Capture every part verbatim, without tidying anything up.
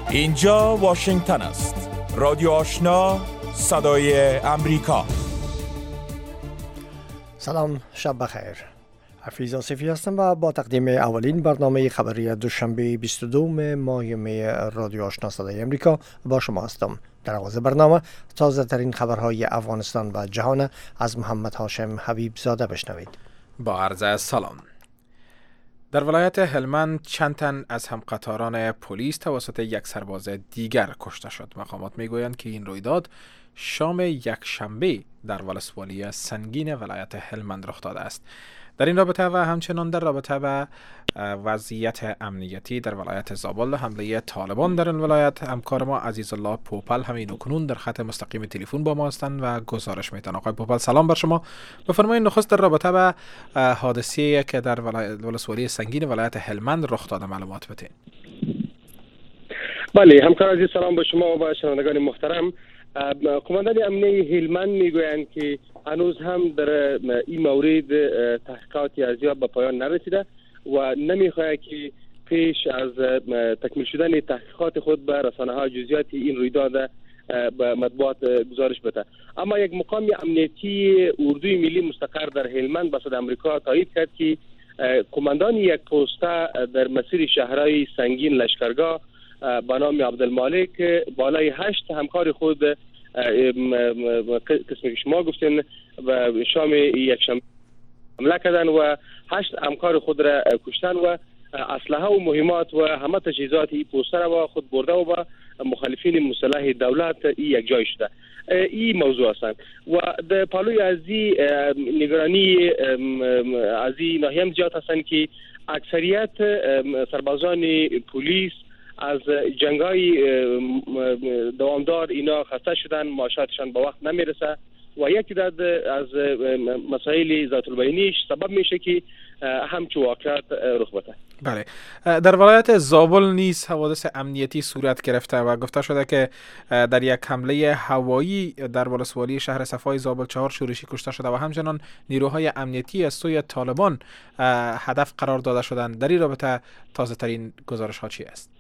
اینجا واشنگتن است. رادیو آشنا، صدای امریکا. سلام، شب بخیر. حفیظ آصفی هستم و با تقدیم اولین برنامه خبری دوشنبه بیست و دو ماه می رادیو آشنا صدای امریکا با شما هستم. در آغاز برنامه تازه ترین خبرهای افغانستان و جهان از محمد هاشم حبیب زاده بشنوید. با عرض سلام. در ولایت هلمند چند تن از همقطاران پلیس توسط یک سرباز دیگر کشته شد. مقامات میگویند که این رویداد شام یک شنبه در ولسوالی سنگین ولایت هلمند رخ داده است. در این رابطه و همچنان در رابطه با وضعیت امنیتی در ولایت زابل و حمله طالبان در این ولایت، همکار ما عزیزالله پوپل همین کنون در خط مستقیم تلفن با ما هستند و گزارش میتن. آقای پوپل سلام بر شما. بفرمایید نخست در رابطه با حادثه‌ای که در ولسوالی سنگین ولایت هلمند رخ داده معلومات بدین. بله همکار عزیز، سلام به شما و به شنوندگان محترم. قماندان امنیه هلمند میگویند که هنوز هم در این مورد تحقیقات ارزیابی به پایان نرسیده و نمیخواهد که پیش از تکمیل شدن تحقیقات خود به رسانه‌ها جزئیات این رویداد به مطبوعات گزارش بده. اما یک مقام امنیتی اردوی ملی مستقر در هلمند به صدای امریکا تایید کرد که قماندان یک پسته در مسیر شهرهای سنگین لشکرگاه با نام عبدالمالک بالای هشت همکار خود قسمی که شما گفتین و شام یک شنبه حمله کردن و هشت همکار خود را کشتن و اسلحه و مهمات و همه تجهیزات این پوسته را خود برده و با مخالفین مسلح دولت این یک جای شده. این موضوع هستند و در پالوی از این نگرانی از این ناحیه هم زیاد هستند که اکثریت سربازان پلیس از جنگای دوامدار اینا خسته شدن، معاشاتشان به وقت نمیرسه و یکی از از مسائل ذات البینیش سبب میشه که همچون واقعیت رخ بده. بله، در ولایت زابل نیز حوادث امنیتی صورت گرفته و گفته شده که در یک حمله هوایی در ولسوالی شهر صفای زابل چهار شورشی کشته شده و همچنان نیروهای امنیتی از سوی طالبان هدف قرار داده شدند. در این رابطه تازه ترین گزارش ها چی است؟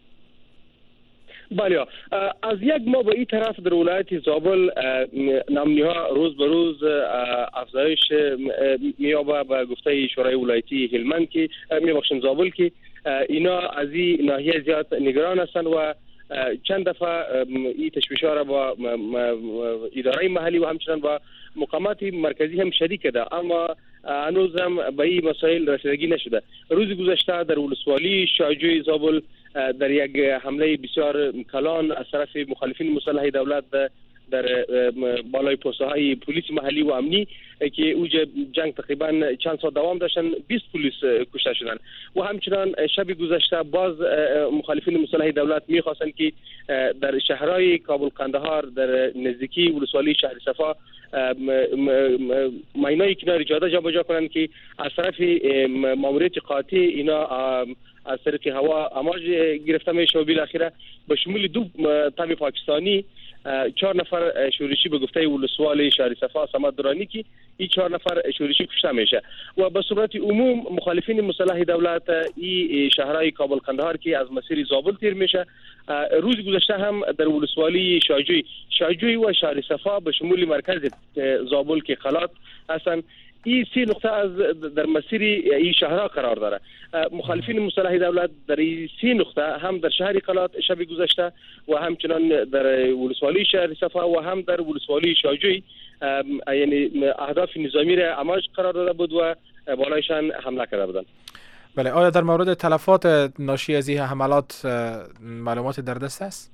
بله، از یک ماه به این طرف در ولایت زابل نامنی‌ها روز به روز افزایش می‌یابد و گفته شورای ولایتی هلمند که می‌بخشن زابل که اینا از این ناحیه زیاد نگران هستند و چند دفعه این تشویش‌ها را با اداره محلی و همچنان با مقامات مرکزی هم شریک کرده، اما هنوز هم به این مسائل رسیدگی نشده. روز گذشته در ولسوالی شاهجوی زابل در یک حمله بسیار کلان از طرف مخالفین مسلح دولت در بالای پوسته های پلیس محلی و امنی که اوج جنگ تقریبا چند ساعت دوام داشتن، بیست پلیس کشته شدن و همچنان شب گذشته باز مخالفین مسلح دولت میخواستند که در شهرهای کابل قندهار در نزدیکی ولسوالی شهر صفا ماینای کنار جاده جابجا کنند که از طرف ماموریت قاطع اینا از طریق هوا امواج گرفته میشه و بالاخره به شمول دو تام پاکستانی چهار نفر شورشی به گفته ولسوالی شهر صفا صمد درانی که این چهار نفر شورشی کشته میشه و به صورت عموم مخالفین مسلح دولت این شهرهای کابل قندهار که از مسیر زابل تیر میشه روز گذشته هم در ولسوالی شاهجوی شاهجوی و شهر صفا به شمول مرکز زابل که خلات هستن، این سی نقطه از در مسیر این شهرها قرار داره. مخالفین مسلح دولت در این سی نقطه هم در شهر قلات شب گذشته و همچنان در ولسوالی شهر صفا و هم در ولسوالی شاهجوی یعنی اهداف نظامی را امواج قرار داده بود و بالایشان حمله کرده بودند. بله، آیا در مورد تلفات ناشی از این حملات معلومات در دست است؟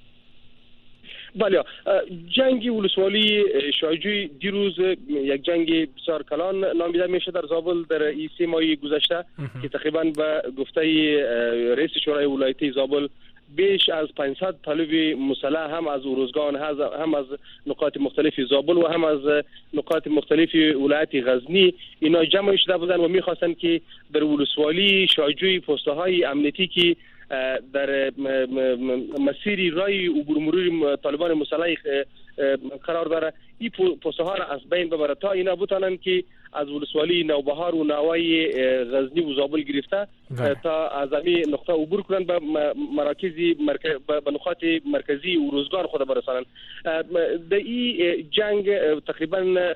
بله، جنگ ولسوالی شاهجوی دیروز یک جنگ بسیار کلان نامیده میشه در زابل در این سه ماه گذشته که تقریبا به گفته رئیس شورای ولایتی زابل بیش از پانصد طالب مسلح هم از اروزگان هم از نقاط مختلف زابل و هم از نقاط مختلف ولایت غزنی اینا جمع شده بودند و میخواستند که در ولسوالی شاهجوی پسته های امنیتی که در مسیر رای عبور مرور طالبان مسلح قرار داره این پوسته ها را از بین ببره تا اینا بتانند که از ولسوالی نوبهار و ناوی غزنی و زابل گرفته تا از این نقطه عبور کنند به مراکز به نقاط مرکزی و روزگار خود برسانند. در این جنگ تقریبا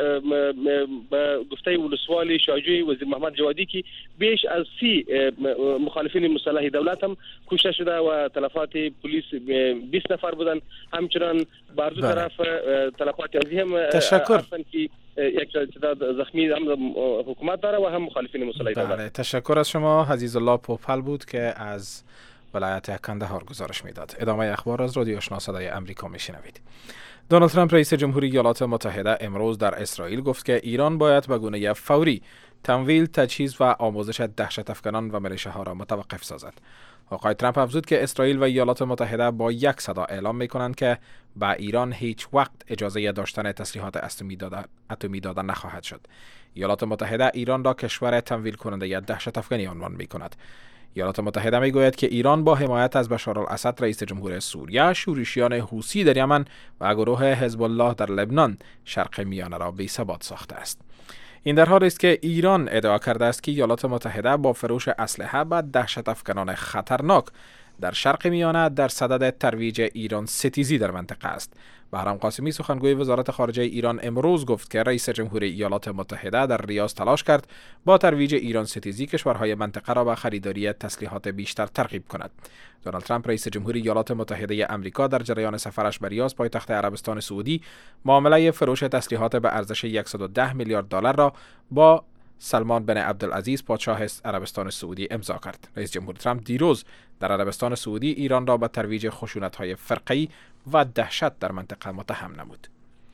به گفته ولسوالی شاهجوی وزیر محمد جوادی که بیش از سی مخالفین مسلح دولت هم کشته شده و تلفات پلیس بیست نفر بودن. همچنان بر دو طرف تلفات ازی هم تشکر که یک تعداد زخمی هم حکومت داره و هم مخالفین مسلح دولت. بله، تشکر از شما. عزیز الله پوپل بود که از ولایت کندهار گزارش میداد. ادامه اخبار از رادیو آشنا صدای امریکا میشنوید. دونالد ترامپ رئیس جمهوری ایالات متحده امروز در اسرائیل گفت که ایران باید به گونه فوری تمویل، تجهیز و آموزش دهشت افکنان و میلیشه‌ها را متوقف سازد. آقای ترامپ افزود که اسرائیل و ایالات متحده با یک صدا اعلام می‌کنند که به ایران هیچ وقت اجازه داشتن تسلیحات اتمی دادن نخواهد شد. ایالات متحده ایران را کشور تمویل کننده دهشت افکنی عنوان می‌کند. ایالات متحده میگوید که ایران با حمایت از بشارالاسد رئیس جمهور سوریه، شورشیان حوثی در یمن و گروه حزب الله در لبنان شرق میانه را بی‌ثبات ساخته است. این در حالی است که ایران ادعا کرده است که ایالات متحده با فروش اسلحه به دهشت افکنان خطرناک در شرق میانه در صدد ترویج ایران ستیزی در منطقه است. بهرام قاسمی سخنگوی وزارت خارجه ایران امروز گفت که رئیس جمهوری ایالات متحده در ریاض تلاش کرد با ترویج ایران ستیزی کشورهای منطقه را به خریداری تسلیحات بیشتر ترغیب کند. دونالد ترامپ رئیس جمهوری ایالات متحده آمریکا در جریان سفرش به ریاض پایتخت عربستان سعودی معامله فروش تسلیحات به ارزش صد و ده میلیارد دلار را با سلمان بن عبدالعزیز پادشاه عربستان سعودی امضا کرد. رئیس جمهور ترامپ دیروز در عربستان سعودی ایران را به ترویج خشونت‌های فرقه‌ای و دهشت در منطقه متهم نمود.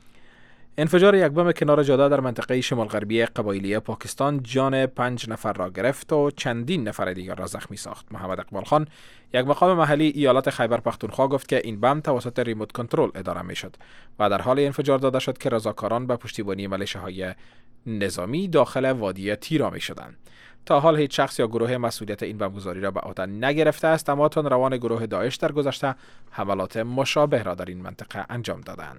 انفجار یک بم کنار جاده در منطقه شمال غربی قبایلی پاکستان جان پنج نفر را گرفت و چندین نفر دیگر را زخمی ساخت. محمد اقبال خان، یک مقام محلی ایالت خیبر پختونخوا، گفت که این بم توسط ریموت کنترل اداره میشد و در حال انفجار داده شد که رضاکاران به پشتیبانی ملیشه‌های نظامی داخل وادی تیرا می شدند. تا حال هیچ شخص یا گروه مسئولیت این بمبگذاری را به عهده نگرفته است، اما تن روان گروه داعش در گذشته حملات مشابه را در این منطقه انجام دادند.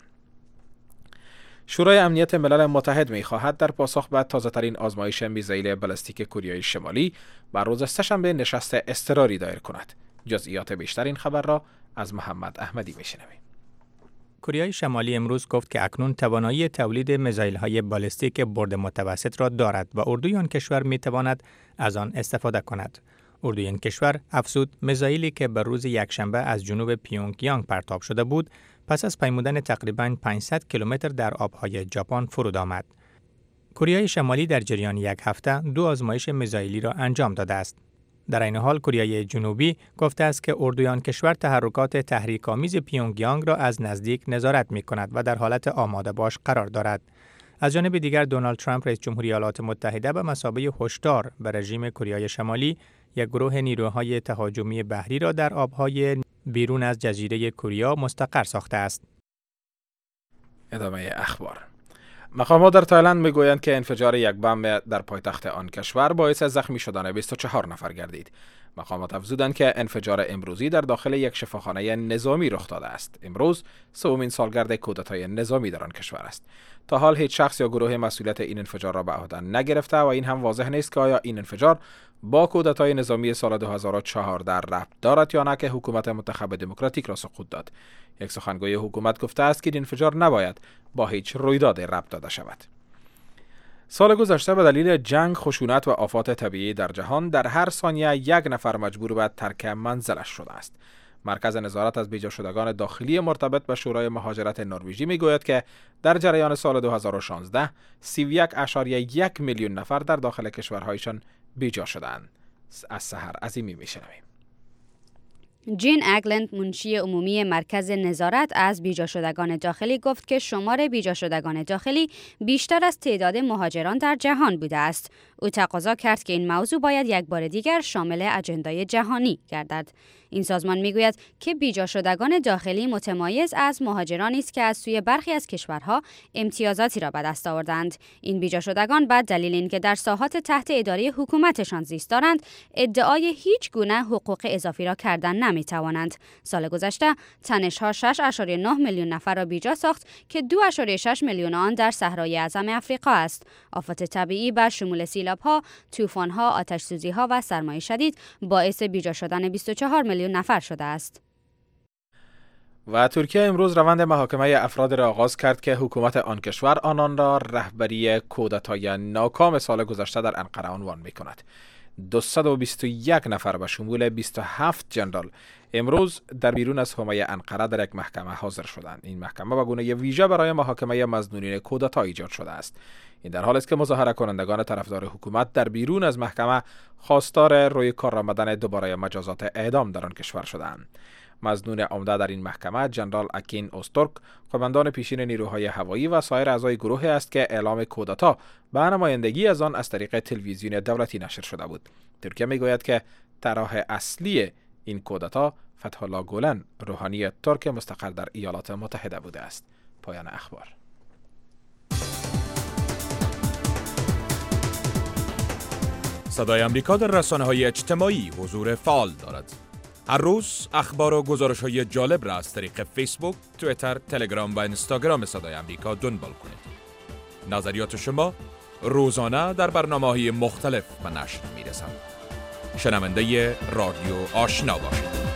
شورای امنیت ملل متحد می خواهد در پاسخ به تازه‌ترین آزمایش میزایل بالستیک کوریای شمالی بر روز سه‌شنبه نشست اضطراری دایر کند. جزئیات بیشتر این خبر را از محمد احمدی میشنویم. کره شمالی امروز گفت که اکنون توانایی تولید میزایل‌های بالستیک برد متوسط را دارد و اردوی آن کشور می‌تواند از آن استفاده کند. اردوی این کشور افزود میزایلی که به روز یکشنبه از جنوب پیونگ یانگ پرتاب شده بود، پس از پیمودن تقریباً پانصد کیلومتر در آبهای ژاپن فرود آمد. کره شمالی در جریان یک هفته دو آزمایش میزایلی را انجام داده است. در این حال کره جنوبی گفته است که اردوی آن کشور تحرکات تحریک‌آمیز پیونگ یانگ را از نزدیک نظارت می‌کند و در حالت آماده باش قرار دارد. از جانب دیگر دونالد ترامپ رئیس جمهوری ایالات متحده به مثابه هشدار به رژیم کره شمالی یک گروه نیروهای تهاجمی بحری را در آبهای بیرون از جزیره کره مستقر ساخته است. ادامه اخبار. مقامات در تایلند میگویند که انفجار یک بمب در پایتخت آن کشور باعث زخمی شدن بیست و چهار نفر گردید. مقامات افزودند که انفجار امروزی در داخل یک شفاخانه نظامی رخ داده است. امروز سومین سالگرد کودتای نظامی در آن کشور است. تا حال هیچ شخص یا گروه مسئولیت این انفجار را به عهده نگرفته و این هم واضح نیست که آیا این انفجار با کودتای نظامی سال دو هزار و چهارده ربط دارد یا نه که حکومت منتخب دموکراتیک را سقوط داد. یک سخنگوی حکومت گفته است که این انفجار نباید با هیچ رویداد ربط داده شود. سال گذشته به دلیل جنگ، خشونت و آفات طبیعی در جهان در هر ثانیه یک نفر مجبور به ترک منزلش شده است. مرکز نظارت از بیجا شدگان داخلی مرتبط به شورای مهاجرت نروژی میگوید که در جریان سال دو هزار و شانزده سی و یک اشاریه یک میلیون نفر در داخل کشورهایشان بیجا شدند. از سحر عظیمی میشنویم. جین اگلند، منشی عمومی مرکز نظارت از بیجا شدگان داخلی، گفت که شمار بیجا شدگان داخلی بیشتر از تعداد مهاجران در جهان بوده است. او تقاضا کرد که این موضوع باید یک بار دیگر شامل اجندای جهانی گردد. این سازمان میگوید که بیجا شدگان داخلی متمایز از مهاجرانی است که از سوی برخی از کشورها امتیازاتی را به دست آوردند. این بیجا شدگان به دلیل اینکه در ساحات تحت اداره حکومتشان زیست دارند، ادعای هیچ گونه حقوق اضافی را کردن نمیتوانند. سال گذشته تنش‌ها شش ممیز نه میلیون نفر را بیجا ساخت که دو ممیز شش میلیون آن در صحرای اعظم افریقا است. آفات طبیعی به شمول سیلاب‌ها، طوفان‌ها، آتش‌سوزی‌ها و سرمای شدید باعث بیجا شدن بیست و چهار میلیون نفر شده است. و ترکیه امروز روند محاکمه افراد را آغاز کرد که حکومت آن کشور آنان را رهبری کودتای ناکام سال گذشته در انقره عنوان می‌کند. دویست و بیست و یک نفر به شمول بیست و هفت جنرال امروز در بیرون از حومه انقره در یک محکمه حاضر شدند. این محکمه به گونه ویژه برای محاکمه مظنونین کودتا ایجاد شده است. این در حالی است که مظاهره کنندگان طرفدار حکومت در بیرون از محکمه خواستار روی کار آمدن دوباره مجازات اعدام در آن کشور شدند. مظنون عمده در این محکمه جنرال اکین اوستورک، قماندان پیشین نیروهای هوایی و سایر اعضای گروهی است که اعلام کودتا به نمایندگی از آن از طریق تلویزیون دولتی نشر شده بود. ترکیه میگوید که طرح اصلی این کودتا فتح‌الله گولن، روحانی ترک مستقر در ایالات متحده بوده است. پایان اخبار. صدای آمریکا در رسانه‌های اجتماعی حضور فعال دارد. هر روز اخبار و گزارش‌های جالب را از طریق فیسبوک، توییتر، تلگرام و اینستاگرام صدای آمریکا دنبال کنید. نظریات شما روزانه در برنامه‌های مختلف به نشر می‌رسند. شنونده رادیو آشنا باشید.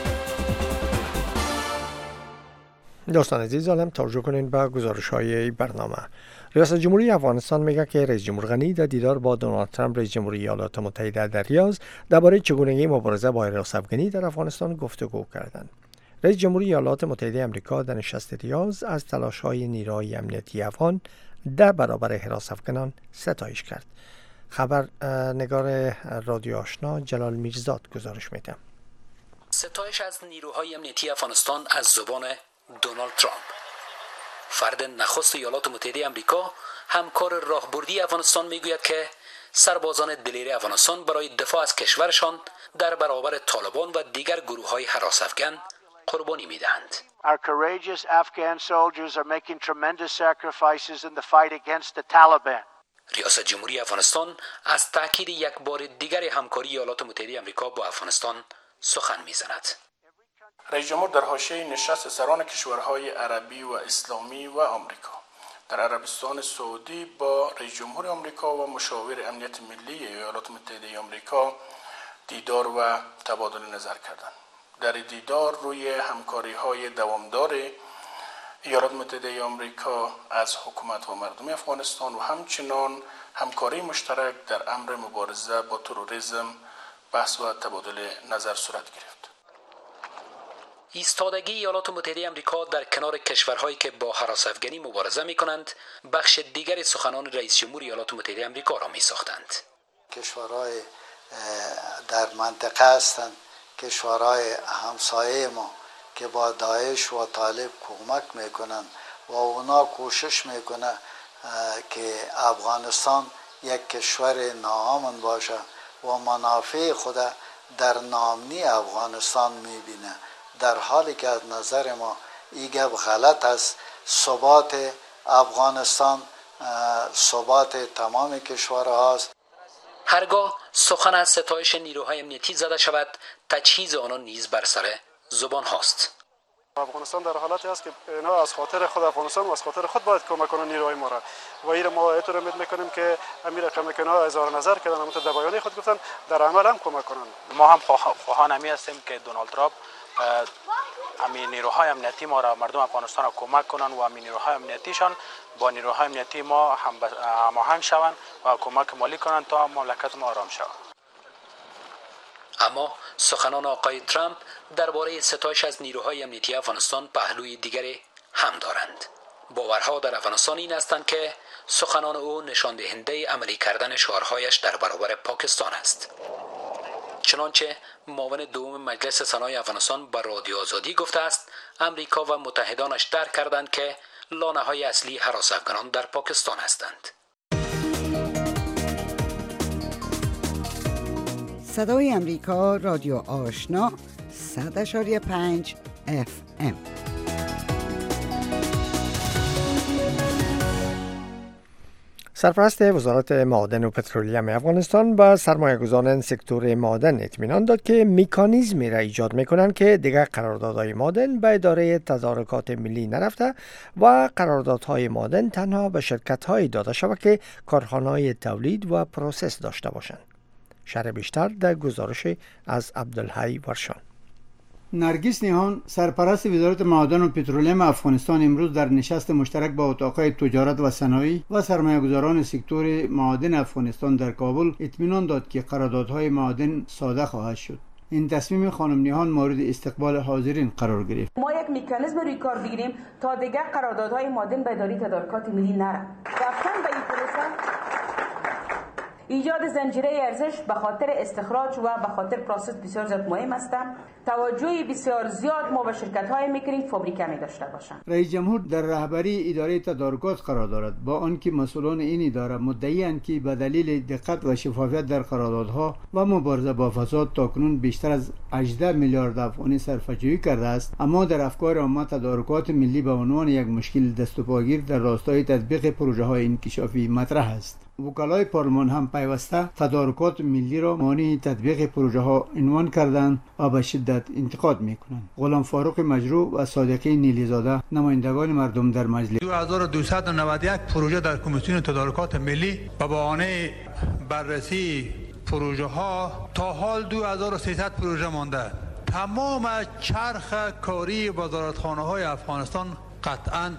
دوستان عزیز، حالا توجه کنین به گزارش‌های برنامه. ریاست جمهوری افغانستان میگه که رئیس جمهور غنی در دیدار با دونالد ترامپ رئیس جمهوری ایالات متحده در ریاض درباره چگونگی مبارزه با حراس افغانی در افغانستان گفتگو کردند. رئیس جمهوری ایالات متحده آمریکا در نشست ریاض از تلاش‌های نیروهای امنیتی افغان در برابر حراس افغانان ستایش کرد. خبر نگار رادیو آشنا جلال میرزاد گزارش میده. ستایش از نیروهای امنیتی افغانستان از زبان دونالد ترامپ، فرد نخست ایالات متحده آمریکا، همکار راهبردی افغانستان، میگوید که سربازان دلیر افغانستان برای دفاع از کشورشان در برابر طالبان و دیگر گروه‌های هراس افغان قربانی میدهند. Our courageous Afghan soldiers are making tremendous sacrifices in the fight against the Taliban. ریاست جمهوری افغانستان از تأکید یک بار دیگر همکاری ایالات متحده آمریکا با افغانستان سخن میزند. رئیس جمهور در حاشیه نشست سران کشورهای عربی و اسلامی و آمریکا در عربستان سعودی با رئیس جمهور آمریکا و مشاور امنیت ملی ایالات متحده آمریکا دیدار و تبادل نظر کردند. در دیدار روی همکاری‌های دوامدار ایالات متحده آمریکا از حکومت و مردم افغانستان و همچنان همکاری مشترک در امر مبارزه با تروریسم بحث و تبادل نظر صورت گرفت. ایستادگی ایالات متحده آمریکا در کنار کشورهایی که با هراس افغانی مبارزه می‌کنند بخش دیگری سخنان رئیس جمهور ایالات متحده آمریکا را می‌ساختند. کشورهای در منطقه هستند، کشورهای همسایه ما که با داعش و طالب کمک میکنن و اونا کوشش میکنه که افغانستان یک کشور ناامن باشه و منافع خود در ناامنی افغانستان میبینه، در حالی که از نظر ما این گپ غلط است. ثبات افغانستان ثبات تمام کشورها است. هرگاه سخن از ستایش نیروهای امنیتی زده شود، تجهیز آنان نیز بر سر زبان هاست. افغانستان در حالتی است که اینا از خاطر خود افغانستان و از خاطر خود باید کمک کنن نیروهای ما را و این ما اعتراض امید میکنیم که امیر رقم که اینا اظهار نظر کردن، اما در بیانیه خود گفتن در عمل هم کمک کنن. ما هم خواهان همی هستیم که دونالد ترامپ همین نیروهای امنیتی ما را، مردم افغانستان را کمک کنن و همین نیروهای امنیتیشان با نیروهای امنیتی ما هم هماهنگ شوند و کمک مالی کنند تا مملکت ما آرام شود. اما سخنان آقای ترامپ درباره ستایش از نیروهای امنیتی افغانستان پهلوی دیگری هم دارند. باورها در افغانستان این هستند که سخنان او نشان دهنده عملی کردن شعارهایش در برابر پاکستان است. چنانچه معاون دوم مجلس سنای افغانستان به رادیو آزادی گفته است امریکا و متحدانش درک کردند که لانه‌های اصلی هراس افغانان در پاکستان هستند. صدای امریکا رادیو آشنا صد اشاری پنج اف ام. سرپرست وزارت معادن و پترولیوم افغانستان به سرمایه‌گذاران سکتور معدن اطمینان داد که مکانیزمی را ایجاد می‌کنند که دیگر قراردادهای معدن به اداره تدارکات ملی نرفته و قراردادهای معدن تنها به شرکت‌های داده شود که کارخانه‌های تولید و پروسس داشته باشند. شرح بیشتر در گزارش از عبدالحی ورشان. نرگس نیهان سرپرست وزارت معادن و پترولیوم افغانستان امروز در نشست مشترک با اتاقهای تجارت و صنایع و سرمایه‌گذاران سکتور معادن افغانستان در کابل اطمینان داد که قراردادهای معادن ساده خواهد شد. این تصمیم خانم نیهان مورد استقبال حاضرین قرار گرفت. ما یک مکانیزم روی کار بگیریم تا دیگر قراردادهای معادن به اداره تدارکات ملی نره. رفتن به این پروسه ایجاد زنجیره ارزش به خاطر استخراج و به خاطر پروسس بسیار زیاد مهم است. توجه بسیار زیاد ما به شرکت‌های میکنیم فابریکه می داشته باشند. رئیس جمهور در رهبری اداره تدارکات قرار دارد، با آنکه مسئولان این اداره مدعی‌اند که به دلیل دقت و شفافیت در قراردادها و مبارزه با فساد تاکنون بیشتر از هجده میلیارد افغانی صرفه‌جویی کرده است، اما در افکار عامه تدارکات ملی به عنوان یک مشکل دست و پاگیر در راستای تطبیق پروژه‌های انکشافی مطرح است. وکلای پارلمان هم پیوسته تدارکات ملی را مانع تطبیق پروژه ها عنوان کردند و به شدت انتقاد میکنند. غلام فاروق مجروح و صادقی نیلیزاده نمایندگان مردم در مجلس دو هزار و دویست و نود و یک پروژه در کمیسیون تدارکات ملی به بهانه بررسی پروژه ها تا حال دو هزار و سیصد پروژه مانده. تمام چرخ کاری وزارتخانه های افغانستان قطعا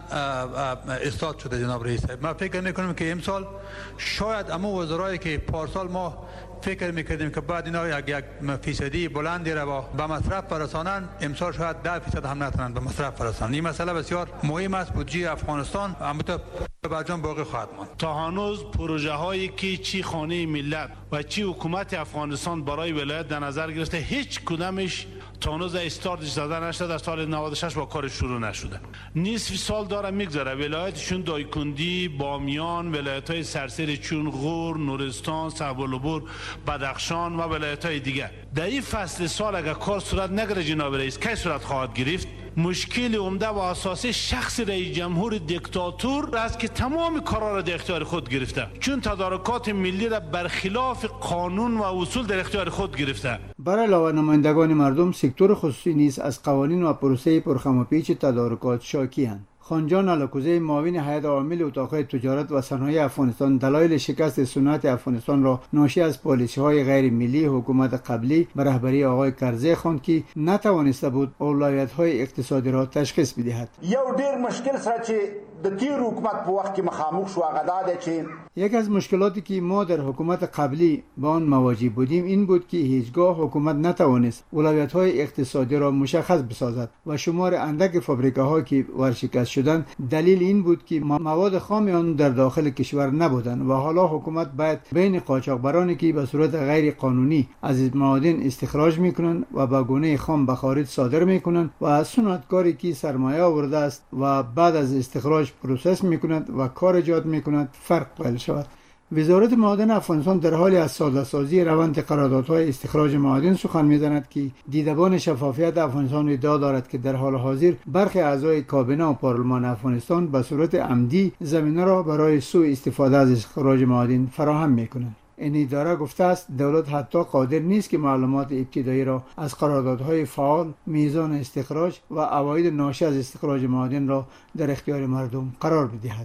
استاد شده جناب رئیس. ما فکر میکنیم که امسال شاید اما وزرایی که پارسال ما فکر میکردیم که بعد اینا یک یک فیصدی بلندی را به مصرف برسانند، امسال شاید ده فیصد هم نتونند به مصرف برسانند. این مسئله بسیار مهم است. بودجه افغانستان البته برجام باقی خواهد ماند. تا هنوز پروژه هایی که چی خانه ملت و چی حکومت افغانستان برای ولایت در نظر گرفته هیچ کدامش تا هنوز استارتش زده نشده. در سال نود و شش با کارش شروع نشده. نصف سال داره میگذره. ولایتشون دایکندی، بامیان، ولایت های سرسری چون غور، نورستان، صحبالعبور، بدخشان و ولایت های دیگه. در این فصل سال اگر کار صورت نگیره جناب رئیس، کی صورت خواهد گرفت؟ مشکل عمده و اساسی شخص رئیس جمهور دیکتاتور است که تمام کارا را در اختیار خود گرفته، چون تدارکات ملی را برخلاف قانون و اصول در اختیار خود گرفته. برای علاوه نمایندگان مردم سکتور خصوصی نیز از قوانین و پروسه پرخم و پیچ تدارکات شاکی‌اند. خانجان علکوزی معاون هیئت عامل اتاق تجارت و صنایع افغانستان دلایل شکست صنعت افغانستان را ناشی از پالیسی‌های غیر ملی حکومت قبلی به رهبری آقای کرزی خواند که نتوانسته بود اولویت‌های اقتصادی را تشخیص بدهد. یو ډیر مشکل سره چې د تیر حکومت په وخت کې مخامخ شو هغه دا چې یک از مشکلاتی که ما در حکومت قبلی با آن مواجه بودیم این بود که هیچگاه حکومت نتوانست اولویت‌های اقتصادی را مشخص بسازد و شمار اندک فابریکه‌ها که ورشکست شدند دلیل این بود که مواد خام آن در داخل کشور نبودند و حالا حکومت باید بین قاچاقبرانی که به صورت غیر قانونی از معادن استخراج میکنند و به گونه خام به خارج صادر میکنند و صنعتکاری که سرمایه آورده است و بعد از استخراج پروسس میکند و کار ایجاد میکند فرق قائل شود. وزارت معادن افغانستان در حال از ساده‌سازی روند قراردادهای استخراج معادن سخن می‌زند که دیدبان شفافیت افغانستان ادعا دارد که در حال حاضر برخی اعضای کابینه و پارلمان افغانستان به صورت عمدی زمینه را برای سوء استفاده از استخراج معادن فراهم می‌کنند. این اداره گفته است دولت حتی قادر نیست که معلومات ابتدایی را از قراردادهای فعال، میزان استخراج و عواید ناشی از استخراج معادن را در اختیار مردم قرار بدهد.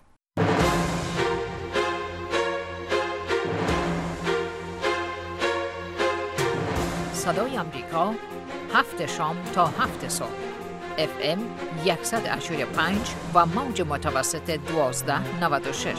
صدای امریکا هفت شام تا هفت صبح اف ام صد و پنج و موج متوسط دوازده نود و شش.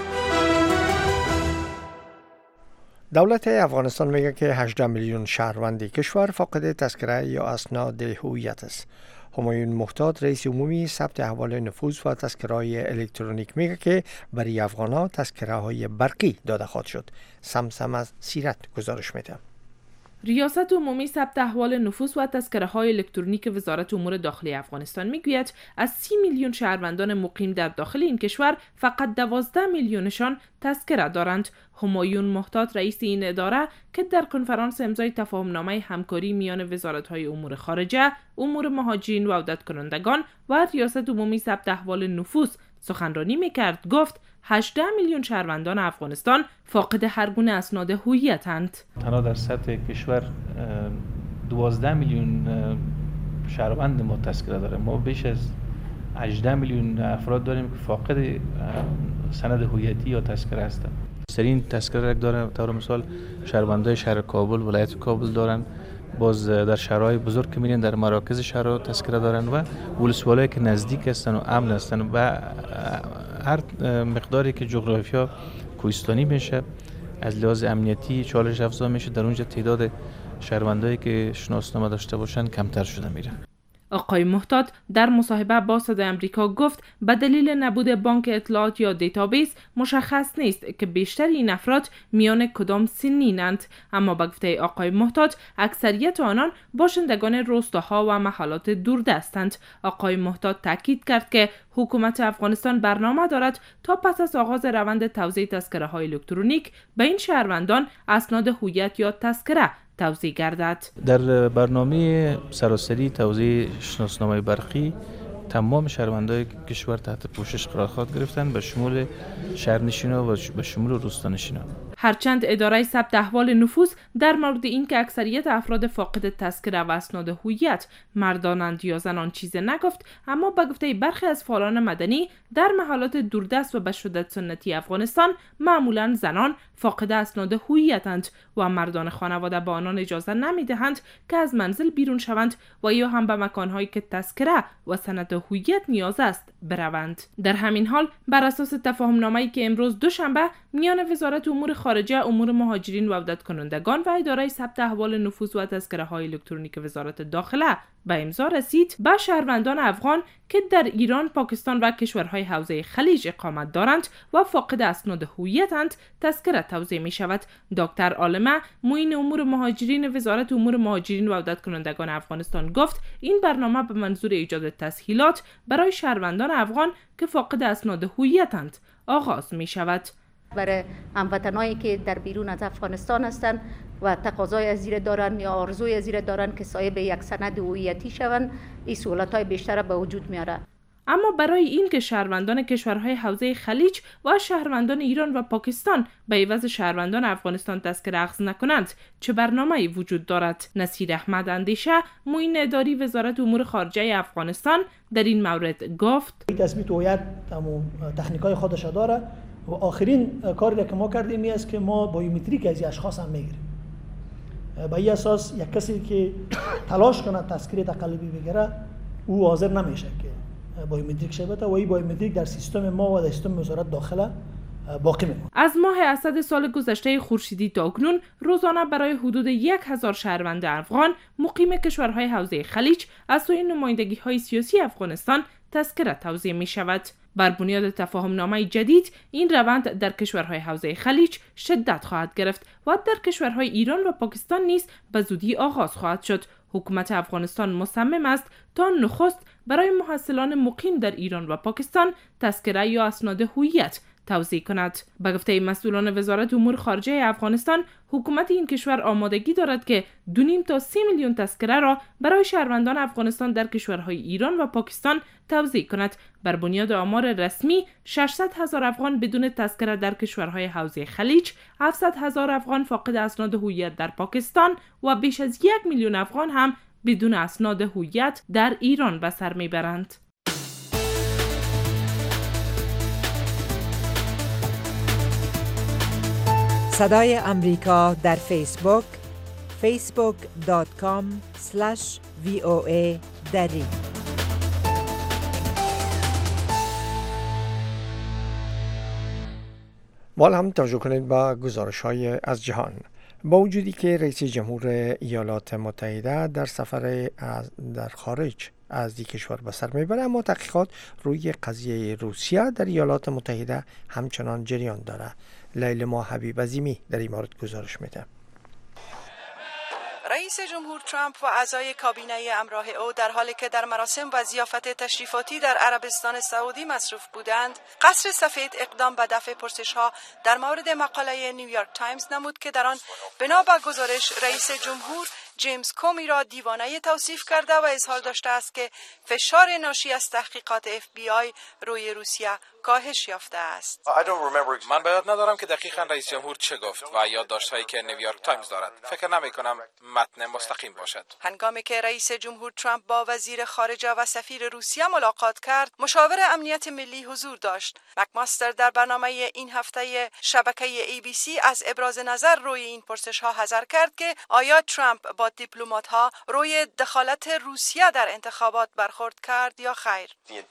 دولت افغانستان میگه که هجده میلیون شهروند کشور فاقد تذکره یا اسناد هویت است. همایون محتاط رئیس عمومی ثبت احوال نفوذ و تذکره‌های الکترونیک میگه که برای افغان‌ها تذکره‌های برقی داده خواهد شد. سمسم از سیرت گزارش میده. ریاست عمومی ثبت احوال نفوس و تذکره‌های الکترونیک وزارت امور داخلی افغانستان میگوید از سی میلیون شهروندان مقیم در داخل این کشور فقط دوازده میلیونشان تذکره دارند. همایون محتاط رئیس این اداره که در کنفرانس امضای تفاهمنامه همکاری میان وزارت‌های امور خارجه، امور مهاجرین و عودت کنندگان و ریاست عمومی ثبت احوال نفوس سخنرانی میکرد گفت هجده میلیون شهروندان افغانستان فاقد هر گونه اسناد هویتند. تنها در سطح کشور دوازده میلیون شهروند ما تذکره داره. ما بیش از هجده میلیون افراد داریم که فاقد سند هویتی یا تذکره هستند. سرین تذکره داره. طور مثال شهروندای شهر کابل، ولایت کابل دارن، باز در شهرهای بزرگ که میرین در مراکز شهرها تذکره دارن و ولسوالایی که نزدیک هستن و امن هستن و هر مقداری که جغرافیا کوهستانی میشه از لحاظ امنیتی چالش افزا میشه، در اونجا تعداد شهروندایی که شناسنامه داشته باشن کمتر شده میره. آقای محتاط در مصاحبه با صدای آمریکا گفت به دلیل نبود بانک اطلاعات یا دیتابیس مشخص نیست که بیشتر این افراد میان کدام سنینند، اما به گفته آقای محتاط اکثریت آنان باشندگان روستاها و محلات دوردستند. آقای محتاط تاکید کرد که حکومت افغانستان برنامه دارد تا پس از آغاز روند توزیع تذکره‌های الکترونیک به این شهروندان اسناد هویت یا تذکره توزیع گردد. در برنامه سراسری توزیع شناسنامه برقی تمام شهروندان کشور تحت پوشش قرار خواهد گرفتن، به شمول شهرنشینا و به شمول روستانشینا. هرچند اداره ثبت احوال نفوس در مورد اینکه اکثریت افراد فاقد تذکره و اسناد هویت مردانند یا زنان چیزی نگفت، اما به گفته برخی از فعالان مدنی در محلات دوردست و به شدت سنتی افغانستان معمولا زنان فاقد اسناد هویتند و مردان خانواده به آنان اجازه نمیدهند که از منزل بیرون شوند و یا هم به مکانهایی که تذکره و سند هویت نیاز است بروند. در همین حال بر اساس تفاهمنامه‌ای که امروز دوشنبه میان وزارت امور خارجه، امور مهاجرین و عودت کنندگان و اداره ثبت احوال نفوس و تذکره‌های الکترونیک وزارت داخله به امضا رسید، به شهروندان افغان که در ایران، پاکستان و کشورهای حوزه خلیج اقامت دارند و فاقد اسناد هویتند تذکره توزیع می شود. دکتر عالمه، معین امور مهاجرین وزارت امور مهاجرین و عودت کنندگان افغانستان گفت این برنامه به منظور ایجاد تسهیلات برای شهروندان افغان که فاقد اسناد هویتند آغاز می شود. برای هموطنایی که در بیرون از افغانستان هستند و تقاضای از زیر دارن یا آرزوی از زیر دارن که صاحب یک سند هویتی شوند، این سهولت‌های بیشتر به وجود میاره. اما برای این که شهروندان کشورهای حوزه خلیج و شهروندان ایران و پاکستان به عوض شهروندان افغانستان تذکره اخذ نکنند چه برنامه‌ای وجود دارد؟ نصیر احمد اندیشه، معین اداری وزارت امور خارجه افغانستان در این مورد گفت تثبیت هویت تکنیک‌های خودش داره و آخرین کاری که ما کردیم این است که ما بایومتریک از اشخاص هم میگیریم. با این اساس یک کسی که تلاش کنه تذکره تقلبی بگیره او حاضر نمیشه که بایومتریک شبته و این بایومتریک در سیستم ما و در سیستم وزارت داخله باقی میمونه. از ماه اسد سال گذشته خورشیدی تا اکنون روزانه برای حدود یک هزار شهروند افغان مقیم کشورهای حوزه خلیج از سوی نمایندگی‌های سیاسی افغانستان تذکره توزیع می شود. بر بنیاد تفاهمنامه جدید این روند در کشورهای حوزه خلیج شدت خواهد گرفت و در کشورهای ایران و پاکستان نیز به زودی آغاز خواهد شد. حکومت افغانستان مصمم است تا نخست برای محصلان مقیم در ایران و پاکستان تذکره یا اسناد هویت توزیع کند. به گفته مسئولان وزارت امور خارجه افغانستان، حکومت این کشور آمادگی دارد که دو نیم تا سی میلیون تذکره را برای شهروندان افغانستان در کشورهای ایران و پاکستان توزیع کند. بر بنیاد آمار رسمی، ششصد هزار افغان بدون تذکره در کشورهای حوزه خلیج، هفتصد هزار افغان فاقد اسناد هویت در پاکستان و بیش از یک میلیون افغان هم بدون اسناد هویت در ایران به سر میبرند. صدای امریکا در فیسبوک فیسبوک دات کام اسلش وی او ای دری. مال هم توجه کنید با گزارش های از جهان. با وجودی که رئیس جمهور ایالات متحده در سفر در خارج از دی کشور به سر میبره، اما تحقیقات روی قضیه روسیه در ایالات متحده همچنان جریان داره. لیلما حبیب عظیمی در این مورد گزارش میده. رئیس جمهور ترامپ و اعضای کابینه همراه او در حالی که در مراسم و ضیافت تشریفاتی در عربستان سعودی مصروف بودند، قصر سفید اقدام به دفع پرسش‌ها در مورد مقاله نیویورک تایمز نمود که در آن بنا به گزارش رئیس جمهور جیمز کومی را دیوانه توصیف کرده و اظهار داشته است که فشار ناشی از تحقیقات اف بی آی روی روسیه کاهش یافته است. من به یاد ندارم که دقیقاً رئیس جمهور چه گفت و یادداشت‌هایی که نیویورک تایمز دارد. فکر نمی‌کنم متن مستقیم باشد. هنگامی که رئیس جمهور ترامپ با وزیر خارجه و سفیر روسیه ملاقات کرد، مشاور امنیت ملی حضور داشت. مکماستر در برنامه این هفته شبکه ای بی سی از ابراز نظر روی این پرسش‌ها حذر کرد که آیا ترامپ با دیپلمات‌ها روی دخالت روسیه در انتخابات برخورد کرد یا خیر.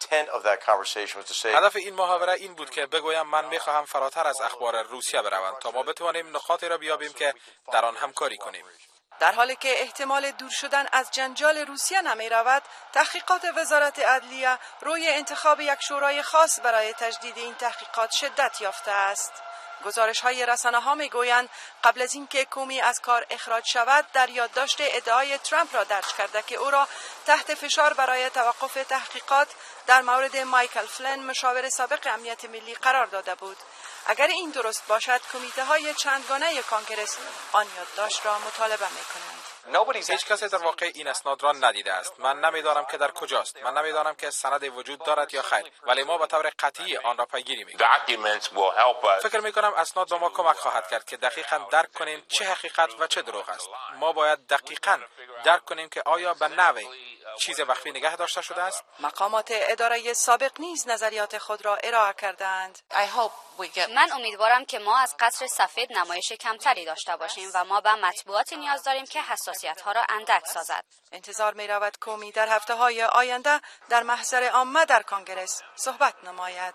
هدف این محاوره این بود که بگویم من می‌خواهم فراتر از اخبار روسیه بروم تا ما بتوانیم نقاطی را بیابیم که در آن همکاری کنیم. در حالی که احتمال دور شدن از جنجال روسیه نمی رود، تحقیقات وزارت عدلیه روی انتخاب یک شورای خاص برای تجدید این تحقیقات شدت یافته است. گزارش های رسانه ها می گویند قبل از اینکه کومی از کار اخراج شود، در یادداشت ادعای ترامپ را درج کرده که او را تحت فشار برای توقف تحقیقات در مورد مایکل فلین، مشاور سابق امنیت ملی، قرار داده بود. اگر این درست باشد، کمیته های چندگانه کانگرس آن یادداشت را مطالبه می کنند. هیچ کسی در واقع این اسناد را ندیده است. من نمیدانم که در کجاست. من نمیدانم که سند وجود دارد یا خیر، ولی ما به طور قطعی آن را پیگیری می‌کنیم. فکر می‌کنم اسناد به ما کمک خواهد کرد که دقیقاً درک کنیم چه حقیقت و چه دروغ است. ما باید دقیقاً درک کنیم که آیا به نوعی چیز مخفی نگه داشته شده است. مقامات اداره سابق نیز نظریات خود را ارائه کردند. من امیدوارم که ما از قصر سفید نمایش کمتری داشته باشیم و ما به مطبوعاتی نیاز داریم که حساسیت‌ها را اندک سازد. انتظار می رود کومی در هفته‌های آینده در محضر عامه در کنگرس صحبت نماید.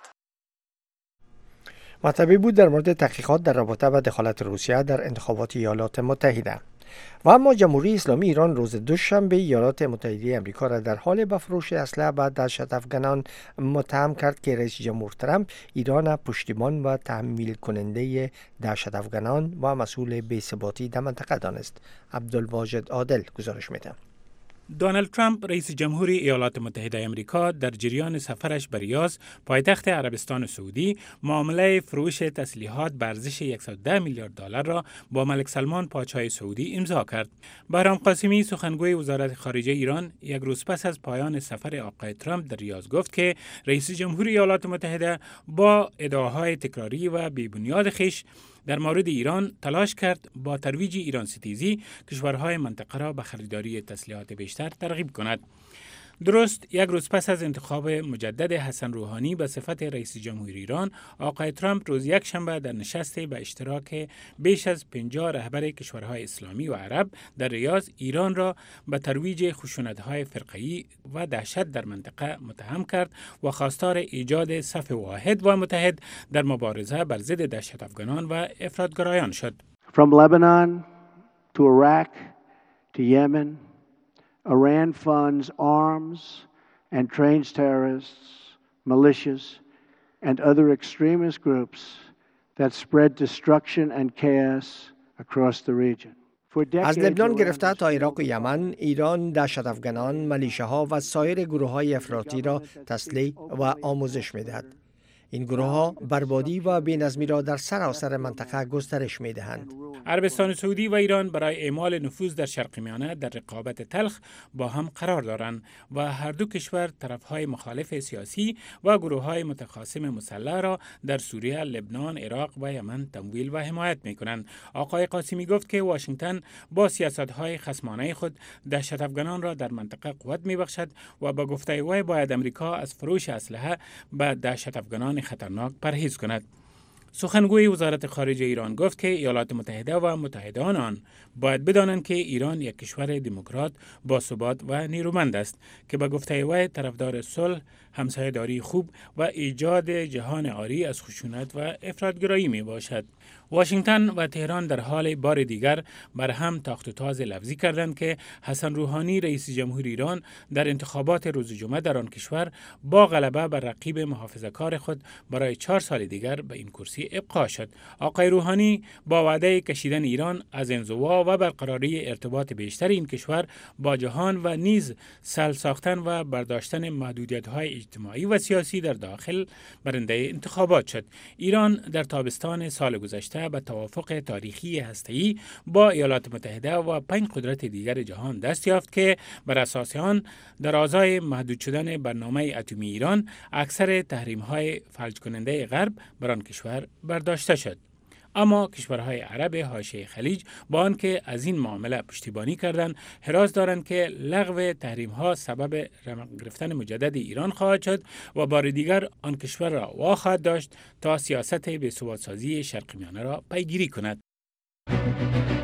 مطلبی بود در مورد تحقیقات در رابطه با دخالت روسیه در انتخابات ایالات متحده. و اما جمهوری اسلامی ایران روز دوشنبه ایالات متحده آمریکا را در حال به فروش اسلحه به دهشت افغانان متهم کرد که رئیس جمهور ترامپ ایران پشتیبان و تحمیل کننده دهشت افغانان و مسئول بی‌ثباتی در منطقه دانست. عبدالواجد عادل گزارش میده. دونالد ترامپ رئیس جمهوری ایالات متحده آمریکا در جریان سفرش به ریاض پایتخت عربستان سعودی معامله فروش تسلیحات به ارزش صد و ده میلیارد دلار را با ملک سلمان پادشاه سعودی امضا کرد. بهرام قاسمی سخنگوی وزارت خارجه ایران یک روز پس از پایان سفر آقای ترامپ در ریاض گفت که رئیس جمهوری ایالات متحده با ادعاهای تکراری و بی‌بنیاد خویش در مورد ایران تلاش کرد با ترویج ایران ستیزی کشورهای منطقه را به خریداری تسلیحات بیشتر ترغیب کند. درست یک روز پس از انتخاب مجدد حسن روحانی به صفت رئیس جمهوری ایران، آقای ترامپ روز یک شنبه در نشستی به اشتراک بیش از پنجاه رهبر کشورهای اسلامی و عرب در ریاض ایران را به ترویج خشونت‌های فرقه‌ای و دهشت در منطقه متهم کرد و خواستار ایجاد صف واحد و متحد در مبارزه بر ضد دهشت افغانان و افراطگرایان شد. From Lebanon to Iraq to Yemen, Iran funds arms and trains terrorists, militias, and other extremist groups that spread destruction and chaos across the region. از لبنان گرفته تا عراق و یمن، ایران دهشت افغانان، ملیشه‌ها و سایر گروه‌های افراطی را تسلیح و آموزش می‌دهد. این گروه ها بربادی و بی‌نظمی را در سراسر منطقه گسترش می دهند. عربستان سعودی و ایران برای اعمال نفوذ در شرق میانه در رقابت تلخ با هم قرار دارند و هر دو کشور طرفهای مخالف سیاسی و گروه های متخاصم مسلح را در سوریه، لبنان، عراق و یمن تمویل و حمایت می کنند. آقای قاسمی گفت که واشنگتن با سیاست های خصمانه خود دهشت افغانان را در منطقه قوت می بخشد و با گفته او باید امریکا از فروش اسلحه به دهشت افغانان خطرناک پرهیز کند. سخنگوی وزارت خارجه ایران گفت که ایالات متحده و متحدان آن باید بدانند که ایران یک کشور دموکرات با ثبات و نیرومند است که به گفته او طرفدار صلح، همسایه‌داری خوب و ایجاد جهان عاری از خشونت و افراطگرایی می باشد. واشنگتن و تهران در حال بار دیگر بر هم تاخت و تاز لفظی کردند که حسن روحانی رئیس جمهور ایران در انتخابات روز جمعه در آن کشور با غلبه بر رقیب محافظه‌کار خود برای چهار سال دیگر به این کرسی ابقا شد. آقای روحانی با وعده کشیدن ایران از انزوا و برقراری ارتباط بیشتر این کشور با جهان و نیز سهل ساختن و برداشتن محدودیت‌های اجتماعی و سیاسی در داخل برنده انتخابات شد. ایران در تابستان سال گذشته به توافق تاریخی هسته‌ای با ایالات متحده و پنج قدرت دیگر جهان دست یافت که بر اساس آن در ازای محدود شدن برنامه اتمی ایران اکثر تحریم‌های فلج کننده غرب بر آن کشور برداشته شد. اما کشورهای عرب حاشیه خلیج با آنکه از این معامله پشتیبانی کردند، حراس دارند که لغو تحریم‌ها سبب رمق گرفتن مجدد ایران خواهد شد و بار دیگر آن کشور را واخواهد داشت تا سیاست بی‌ثبات‌سازی شرق میانه را پیگیری کند.